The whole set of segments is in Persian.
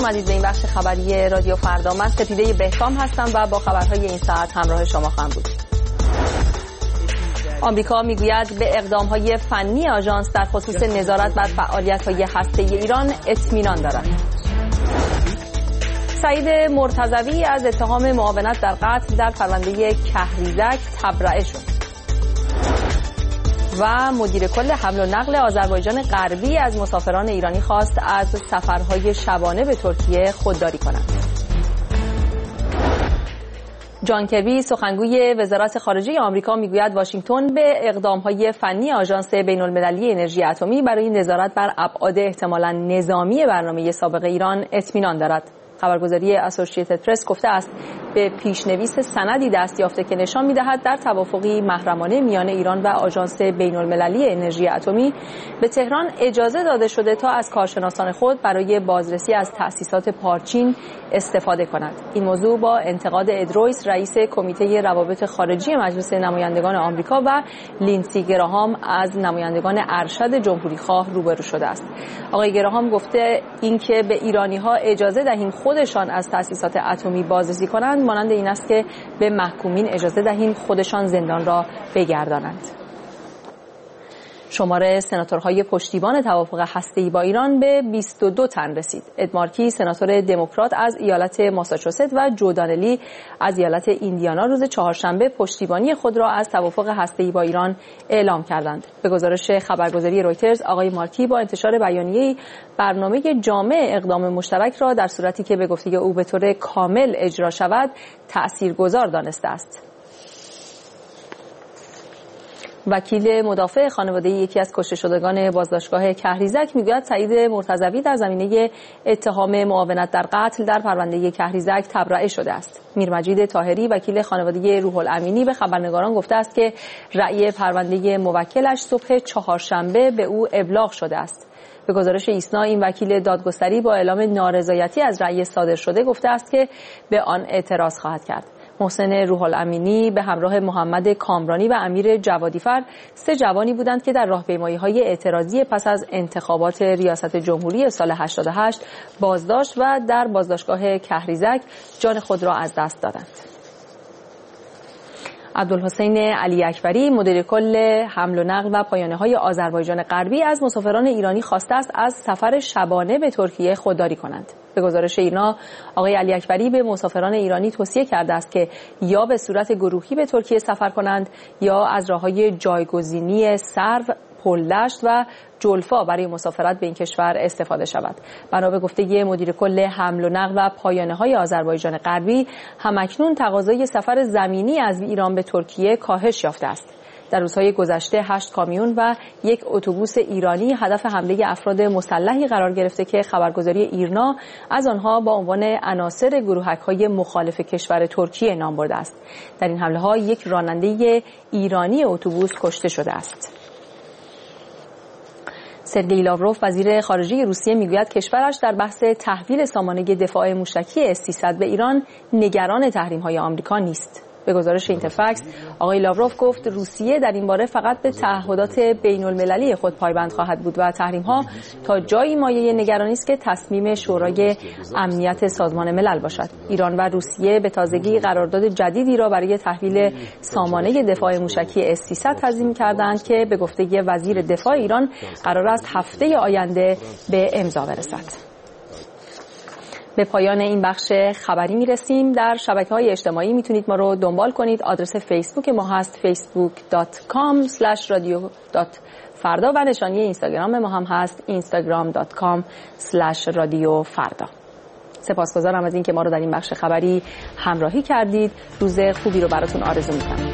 آمدید به این بخش خبری رادیو فردا. من سپیده بهکام هستم و با خبرهای این ساعت همراه شما خواهم بود. آمریکا میگوید به اقدامهای فنی آژانس در خصوص نظارت بر فعالیت‌های هسته‌ای ایران اطمینان دارد. سعید مرتضوی از اتهام معاونت در قتل در پرونده کهریزک تبرئه شد. و مدیر کل حمل و نقل آذربایجان غربی از مسافران ایرانی خواست از سفرهای شبانه به ترکیه خودداری کنند. جان کربی سخنگوی وزارت خارجه آمریکا میگوید واشنگتن به اقدامهای فنی آژانس بین‌المللی انرژی اتمی برای نظارت بر ابعاد احتمالاً نظامی برنامه سابق ایران اطمینان دارد. خبرگزاری اسوسییتد پرس گفته است به پیشنویس سندی دست یافته که نشان می‌دهد در توافقی محرمانه میان ایران و آژانس بین‌المللی انرژی اتمی به تهران اجازه داده شده تا از کارشناسان خود برای بازرسی از تأسیسات پارچین استفاده کند. این موضوع با انتقاد اد رویس رئیس کمیته روابط خارجی مجلس نمایندگان آمریکا و لینسی گراهام از نمایندگان ارشد جمهوریخواه روبرو شده است. آقای گراهام گفته اینکه به ایرانی‌ها اجازه دهیم خودشان از تأسیسات اتمی بازرسی کنند مانند این است که به محکومین اجازه دهیم خودشان زندان را بگردانند. شمار سناتورهای پشتیبان توافق هسته‌ای با ایران به 22 تن رسید. اد مارکی سناتور دموکرات از ایالت ماساچوست و جو دانلی از ایالت ایندیانا روز چهارشنبه پشتیبانی خود را از توافق هسته‌ای با ایران اعلام کردند. به گزارش خبرگزاری رویترز آقای مارکی با انتشار بیانیه‌ای برنامه جامع اقدام مشترک را در صورتی که به گفته او به طور کامل اجرا شود تأثیرگذار دانسته است. وکیل مدافع خانواده یکی از کشته شدگان بازداشتگاه کهریزک میگوید سعید مرتضوی در زمینه اتهام معاونت در قتل در پرونده کهریزک تبرئه شده است. میرمجید طاهری وکیل خانواده روح الامینی به خبرنگاران گفته است که رأی پرونده موکلش صبح چهارشنبه به او ابلاغ شده است. به گزارش ایسنا این وکیل دادگستری با اعلام نارضایتی از رأی صادر شده گفته است که به آن اعتراض خواهد کرد. محسن روح الامینی به همراه محمد کامرانی و امیر جوادیفر 3 جوانی بودند که در راهپیمایی‌های اعتراضی پس از انتخابات ریاست جمهوری سال 88 بازداشت و در بازداشتگاه کهریزک جان خود را از دست دادند. عبدالحسین علی اکبری مدیر کل حمل و نقل و پایانه‌های آذربایجان غربی از مسافران ایرانی خواسته است از سفر شبانه به ترکیه خودداری کنند. به گزارش ایرنا آقای علی اکبری به مسافران ایرانی توصیه کرده است که یا به صورت گروهی به ترکیه سفر کنند یا از راه‌های جایگزینی سرو، پلدشت و جلفا برای مسافرت به این کشور استفاده شود. بنا به گفته مدیر کل حمل و نقل و پایانه‌های آذربایجان غربی همکنون تقاضای سفر زمینی از ایران به ترکیه کاهش یافته است. در روزهای گذشته 8 کامیون و 1 اتوبوس ایرانی هدف حمله افراد مسلحی قرار گرفته که خبرگزاری ایرنا از آنها با عنوان عناصر گروهک‌های مخالف کشور ترکیه نام برده است. در این حمله‌ها 1 راننده ایرانی اتوبوس کشته شده است. سرگئی لاوروف وزیر خارجه روسیه میگوید کشورش در بحث تحویل سامانه دفاع موشکی S-300 به ایران نگران تحریم‌های آمریکا نیست. به گزارش اینترفکس آقای لاوروف گفت روسیه در این باره فقط به تعهدات بین‌المللی خود پایبند خواهد بود و تحریم‌ها تا جایی مایه نگرانی است که تصمیم شورای امنیت سازمان ملل باشد. ایران و روسیه به تازگی قرارداد جدیدی را برای تحویل سامانه دفاع موشکی S-300 تنظیم کردند که به گفته وزیر دفاع ایران قرار است هفته آینده به امضا برسد. به پایان این بخش خبری میرسیم. در شبکه‌های اجتماعی میتونید ما رو دنبال کنید. آدرس فیسبوک ما هست facebook.com/radio.farda و نشانی اینستاگرام ما هم هست instagram.com/radiofarda. سپاسگزارم از اینکه ما رو در این بخش خبری همراهی کردید. روز خوبی رو براتون آرزو می‌کنم.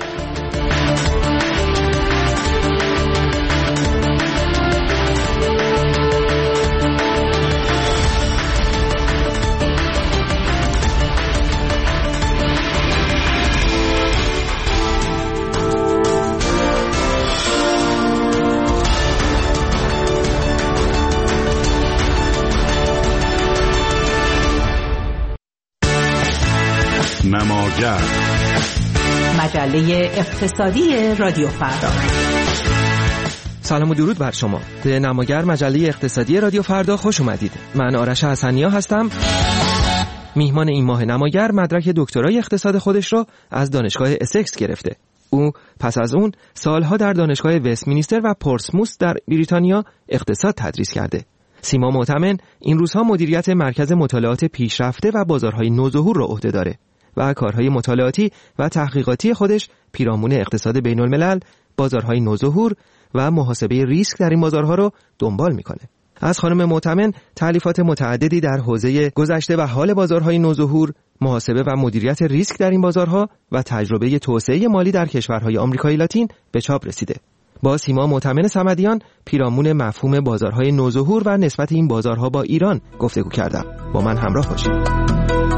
نماگر مجله اقتصادی رادیو فردا. سلام و درود بر شما. به نماگر مجله اقتصادی رادیو فردا خوش اومدید. من آرش حسنیا هستم. میهمان این ماه نماگر مدرک دکترای اقتصاد خودش رو از دانشگاه اسکس گرفته. او پس از اون سالها در دانشگاه وستمینستر و پورتسموث در بریتانیا اقتصاد تدریس کرده. سیما معتمن این روزها مدیریت مرکز مطالعات پیشرفته و بازارهای نوظهور را عهده داره و کارهای مطالعاتی و تحقیقاتی خودش پیرامون اقتصاد بین الملل، بازارهای نوظهور و محاسبه ریسک در این بازارها رو دنبال میکنه. از خانم معتمن تألیفات متعددی در حوزه گذشته و حال بازارهای نوظهور، محاسبه و مدیریت ریسک در این بازارها و تجربه توسعه مالی در کشورهای آمریکای لاتین به چاپ رسیده. با سیما معتمن صمدیان پیرامون مفهوم بازارهای نوظهور و نسبت این بازارها با ایران گفتگو کردم. با من همراه باشید.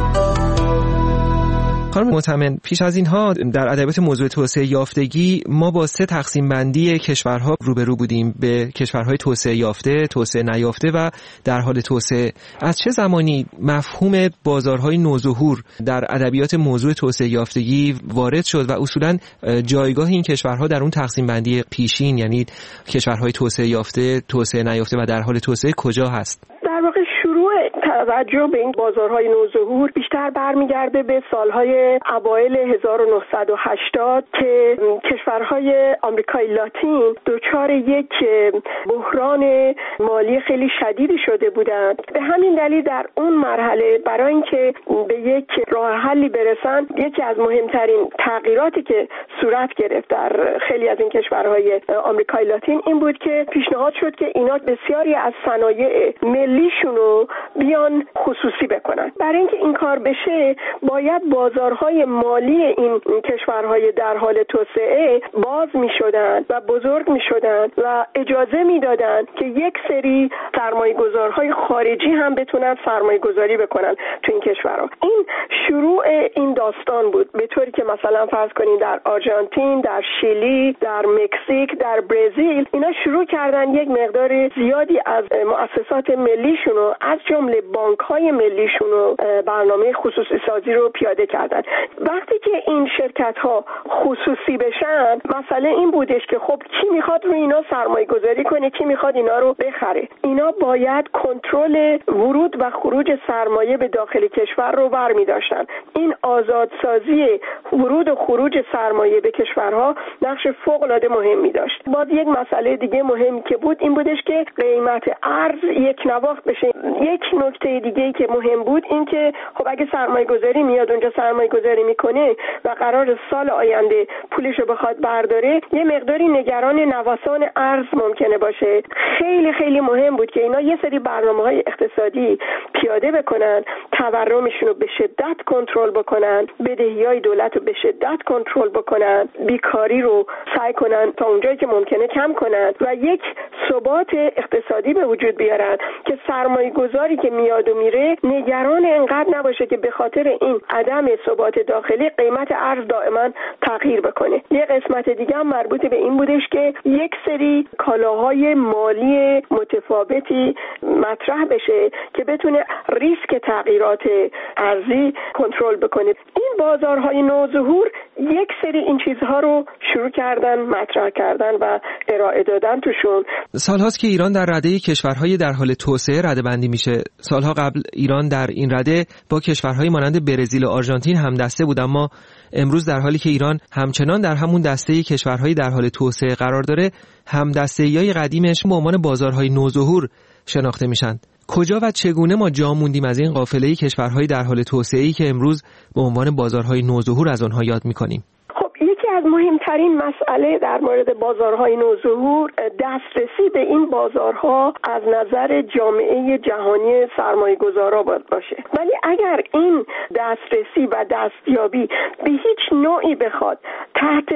خانم معتمن، پیش از اینها در ادبیات موضوع توسعه یافتگی ما با 3 تقسیم بندی کشورها روبرو بودیم، به کشورهای توسعه یافته، توسعه نیافته و در حال توسعه. از چه زمانی مفهوم بازارهای نوظهور در ادبیات موضوع توسعه یافتگی وارد شد و اصولاً جایگاه این کشورها در اون تقسیم بندی پیشین، یعنی کشورهای توسعه یافته، توسعه نیافته و در حال توسعه کجا هست؟ در واقع شروع توجه به این بازارهای نوظهور بیشتر برمیگرده به سالهای اوایل 1980 که کشورهای آمریکای لاتین دچار یک بحران مالی خیلی شدیدی شده بودند. به همین دلیل در اون مرحله برای اینکه به یک راه حلی برسن، یکی از مهمترین تغییراتی که صورت گرفت در خیلی از این کشورهای آمریکای لاتین این بود که پیشنهاد شد که اینا بسیاری از صنایع ملیشونو بیان خصوصی بکنن. برای اینکه این کار بشه باید بازارهای مالی این کشورهای در حال توسعه باز میشدن و بزرگ میشدن و اجازه میدادن که یک سری سرمایه‌گذارهای خارجی هم بتونن سرمایه‌گذاری بکنن تو این کشورها. این شروع این داستان بود، به طوری که مثلا فرض کنین در آرژانتین، در شیلی، در مکزیک، در برزیل اینا شروع کردن یک مقدار زیادی از مؤسسات ملیشونو از جمله بانک‌های ملیشونو برنامه خصوصی سازی رو پیاده کردن. وقتی که این شرکت‌ها خصوصی بشن، مسئله این بودش که خب کی میخواد روی اینا سرمایه گذاری کنه، کی میخواد اینا رو بخره. اینا باید کنترل ورود و خروج سرمایه به داخل کشور رو برمی داشتن. این آزادسازی ورود و خروج سرمایه به کشورها نقش فوق‌العاده مهمی داشت. باز یک مسئله دیگه مهمی که بود این بودش که قیمت ارز یک نواخت بشه. یک نکته دیگه‌ای که مهم بود این که خب اگه سرمایه‌گذاری میاد اونجا سرمایه‌گذاری میکنه و قرار سال آینده پولشو بخواد برداره، یه مقداری نگران نوسان ارز ممکنه باشه. خیلی خیلی مهم بود که اینا یه سری برنامه‌های اقتصادی پیاده بکنن، تورمشون رو به شدت کنترل بکنن، بدهی‌های دولت رو به شدت کنترل بکنن، بیکاری رو سعی کنن تا اونجایی که ممکنه کم کنن و یک ثبات اقتصادی به وجود بیارن که سرمایه‌گذاری که میاد و میره نگران انقدر نباشه که به خاطر این عدم ثبات داخلی قیمت ارز دائما تغییر بکنه. یه قسمت دیگه هم مربوط به این بودش که یک سری کالاهای مالی متفاوتی مطرح بشه که بتونه ریسک تغییرات ارزی کنترل بکنه. این بازارهای نوظهور یک سری این چیزها رو شروع کردن مطرح کردن و ارائه دادن توشون. سالهاست که ایران در رده کشورهای در حال توسعه رده‌بندی میشه. سالها قبل ایران در این رده با کشورهای مانند برزیل و آرژانتین هم دسته بود، اما امروز در حالی که ایران همچنان در همون دسته کشورهای در حال توسعه قرار داره، هم دسته‌ای قدیمش به عنوان بازارهای نوظهور شناخته میشن. کجا و چگونه ما جا موندیم از این قافله کشورهای در حال توسعه‌ای که امروز به عنوان بازارهای نوظهور از آنها یاد میکنیم؟ از مهمترین مسئله در مورد بازارهای نوظهور دسترسی به این بازارها از نظر جامعه جهانی سرمایه‌گذارا باشه. ولی اگر این دسترسی و دستیابی به هیچ نوعی بخواد تحت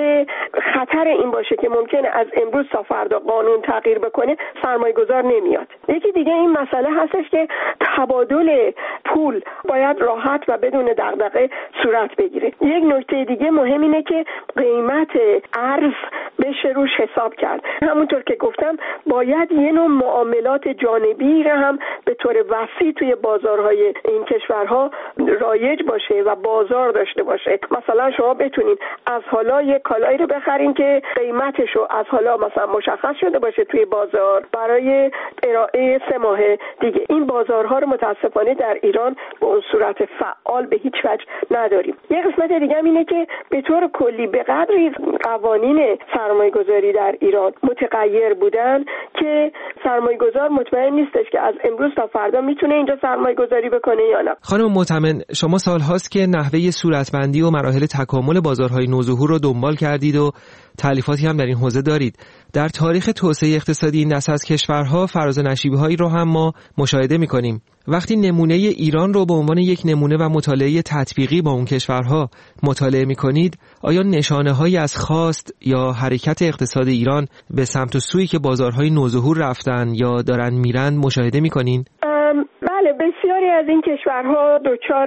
خطر این باشه که ممکنه از امروز تا فردا قانون تغییر بکنه، سرمایه‌گذار نمیاد. یکی دیگه این مسئله هستش که تبادل پول باید راحت و بدون دغدغه صورت بگیره. یک نکته دیگه مهم اینه که قیمت ارز بشه روش حساب کرد. همونطور که گفتم باید یه نوع معاملات جانبی را هم به طور وسیع توی بازارهای این کشورها رایج باشه و بازار داشته باشه. مثلا شما بتونین از حالا یک کالایی رو بخرین که قیمتشو از حالا مثلا مشخص شده باشه توی بازار برای ارائه 3 ماه دیگه. این بازارها رو متاسفانه در ایران به اون صورت فعال به هیچ وجه نداریم. یه قسمت دیگه هم اینه که به طور کلی به قدری قوانین سرمایه‌گذاری در ایران متغیر بودن که سرمایه‌گذار مطمئن نیستش که از امروز تا فردا میتونه اینجا سرمایه‌گذاری بکنه یا نه. خانم معتمن، شما سال‌هاست که نحوه صورتبندی و مراحل تکامل بازارهای نوظهور رو دنبال کردید و تألیفاتی هم در این حوزه دارید. در تاریخ توسعه اقتصادی این دست از کشورها فراز و نشیب‌هایی رو هم ما مشاهده می‌کنیم. وقتی نمونه ایران رو به عنوان یک نمونه و مطالعه تطبیقی با اون کشورها مطالعه می‌کنید، آیا نشانه‌هایی از خواست یا حرکت اقتصاد ایران به سمت و سویی که بازارهای نوظهور رفتن یا دارن میرن مشاهده می‌کنین؟ بله، بسیاری از این کشورها دچار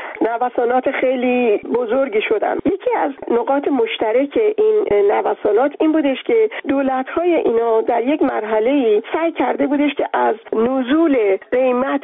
نوسانات خیلی بزرگی شدن. یکی از نقاط مشترک این نوسانات این بودش که دولت‌های اینا در یک مرحله‌ای سعی کرده بودش که از نزول قیمت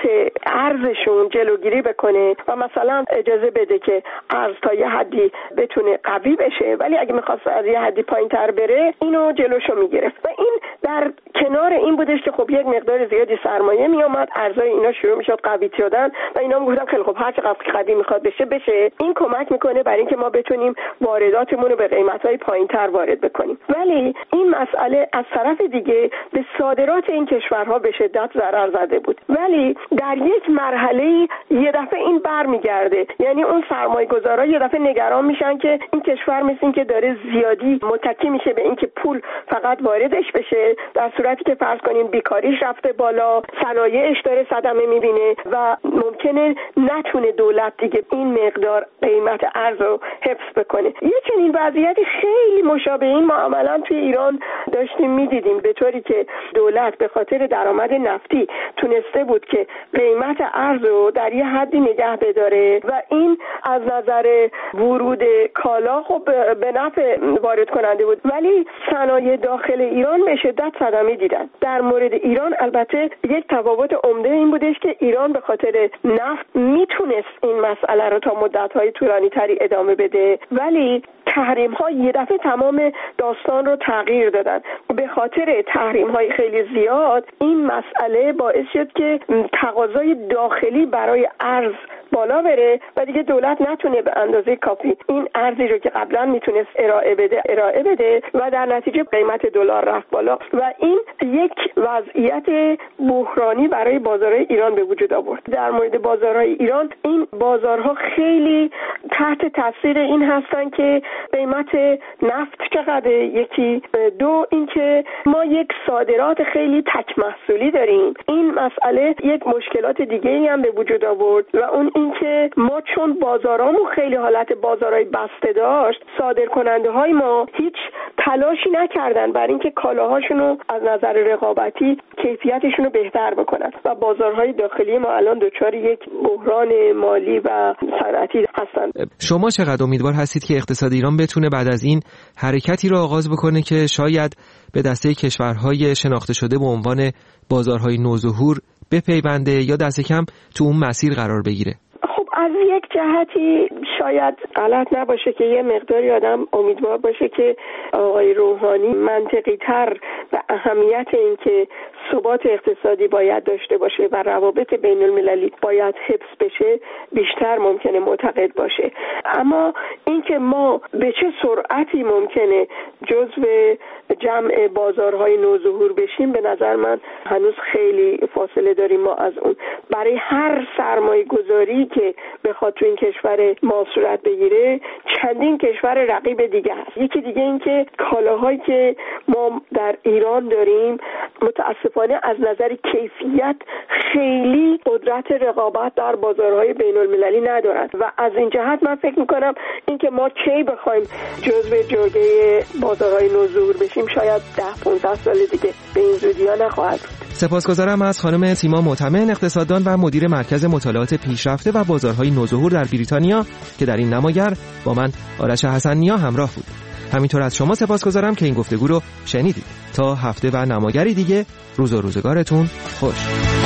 ارزشون جلوگیری بکنه و مثلا اجازه بده که ارز تا یه حدی بتونه قوی بشه، ولی اگه می‌خواست از یه حدی پایین‌تر بره اینو جلوشو می‌گرفت. و این در کنار این بودش که خب یک مقدار زیادی سرمایه میومد، ارزهای اینا شروع میشد قوی شدن و اینا میگفتن خیلی خب هر چقدر قوی میخواد بشه. این کمک میکنه برای اینکه ما بتونیم وارداتمون رو به قیمت‌های پایین‌تر وارد بکنیم. ولی این مسئله از طرف دیگه به صادرات این کشورها به شدت ضرر زده بود. ولی در یک مرحله یه دفعه این برمیگرده، یعنی اون سرمایه‌گذارا یه دفعه نگران میشن که این کشور مثل این که داره زیادی متکی میشه به اینکه پول فقط واردش بشه، در صورتی که فرض کنین بیکاریش رفته بالا، صنایعش داره صدمه میبینه و ممکنه نتونه دولت دیگه این مقدار قیمت ارز رو حفظ بکنه. یه چنین وضعیتی خیلی مشابه این ما عملا توی ایران داشتیم میدیدیم، به طوری که دولت به خاطر درآمد نفتی تونسته بود که قیمت ارز رو در یه حدی نگه بداره و این از نظر ورود کالا خب به نفع وارد کننده بود، ولی صنایع داخل ایران به شدت صدمه دیدن. در مورد ایران البته یک تفاوت عمده این بودش که ایران به خاطر نفت میتونست این مسئله رو تا مدت‌های طولانی تری ادامه بده، ولی تحریم‌ها یه دفعه تمام داستان رو تغییر دادن. به خاطر تحریم‌های خیلی زیاد این مسئله باعث شد که تقاضای داخلی برای ارز بالا بره و دیگه دولت نتونه به اندازه کافی این ارزی رو که قبلا میتونست ارائه بده و در نتیجه قیمت دلار رفت بالا و این یک وضعیت بحرانی برای بازارهای ایران به وجود آورد. در مورد بازارهای ایران، این بازارها خیلی تحت تاثیر این هستن که قیمت نفت چقدره، یکی، دو اینکه ما یک صادرات خیلی تک محصولی داریم. این مسئله یک مشکلات دیگه‌ای هم به وجود آورد و اون اینکه ما چون بازارامون خیلی حالت بازارهای بسته داشت، صادرکننده‌های ما هیچ تلاشی نکردن برای اینکه کالاهاشون رو از نظر رقابتی کیفیتشون رو بهتر بکنن و بازارهای داخلی ما الان دچار یک بحران مالی و صنعتی هستن. شما چقدر امیدوار هستید که اقتصاد ایران بتونه بعد از این حرکتی رو آغاز بکنه که شاید به دسته کشورهای شناخته شده به عنوان بازارهای نوظهور بپیونده یا دست کم تو اون مسیر قرار بگیره؟ از یک جهتی شاید غلط نباشه که یه مقداری آدم امیدوار باشه که آقای روحانی منطقی تر و اهمیت این که ثبات اقتصادی باید داشته باشه و روابط بین المللی باید حفظ بشه بیشتر ممکنه معتقد باشه. اما اینکه ما به چه سرعتی ممکنه جزو جمع بازارهای نوظهور بشیم، به نظر من هنوز خیلی فاصله داریم ما از اون. برای هر سرمایه گذاری که بخواد تو این کشور ما صورت بگیره، چندین کشور رقیب دیگه هست. یکی دیگه این که کالاهایی که ما در ایران داریم متاسفانه از نظر کیفیت خیلی قدرت رقابت در بازارهای بین المللی ندارن و از این جهت من فکر میکنم این که ما کی بخوایم جزو جرگه بازارهای نوظهور بشیم شاید 10-15 سال دیگه به این زودی ها نخواهد بود. سپاسگزارم از خانم سیما معتمن، اقتصاددان و مدیر مرکز مطالعات پیشرفته و بازارهای نوظهور در بریتانیا که در این نماگر با من آرش حسن‌نیا همراه بود. همینطور از شما سپاسگزارم که این گفتگو رو شنیدید. تا هفته و نماگری دیگه، روز و روزگارتون خوش.